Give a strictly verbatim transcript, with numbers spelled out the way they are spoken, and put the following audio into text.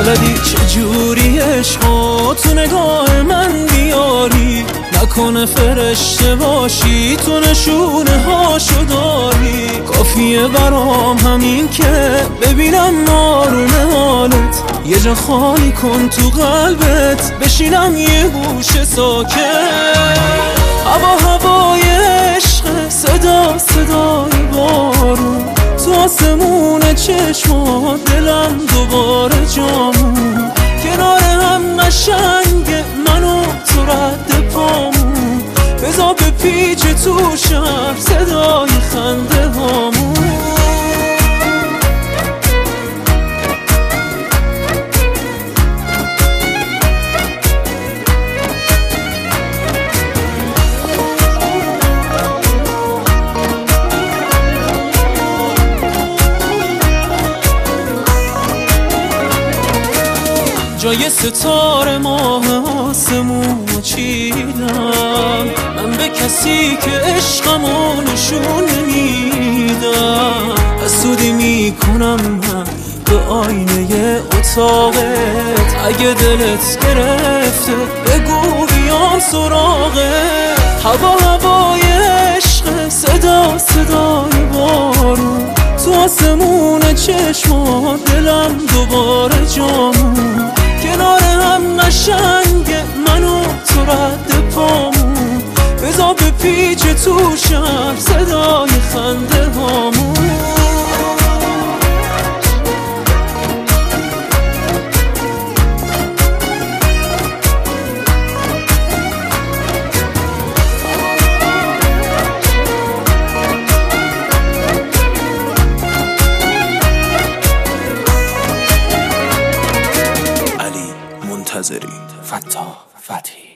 بلدی چجوری عشقو تو نگاه من بیاری، نکنه فرشته باشی تو نشونه هاشو داری. کافیه برام همین که ببینم آروم حالت، یه جا خالی کن تو قلبت بشینم یه گوشه ساکت. هوا هوای عشق، صدا صدای بارون، تو آسمون چشمات دلم دوباره جامون. کنار هم قشنگه منو تو رد پامون، بذار به پیچ تو شهر صدای خنده هامون. جای ستاره ماه آسمون چیدم، من به کسی که عشقمو نشون نمیدم. حسودی میکنم من به آینه اتاقت، اگه دلت گرفته بگو بیام سراغت. هوا هوای عشق، صدا صدای بارون، تو آسمون چشمات دلم دوباره جامون. کنار هم قشنگه منو تو رد پامون، بذار به پیچ تو شهر صدای خنده هامون. منتظری فتاح فتحی.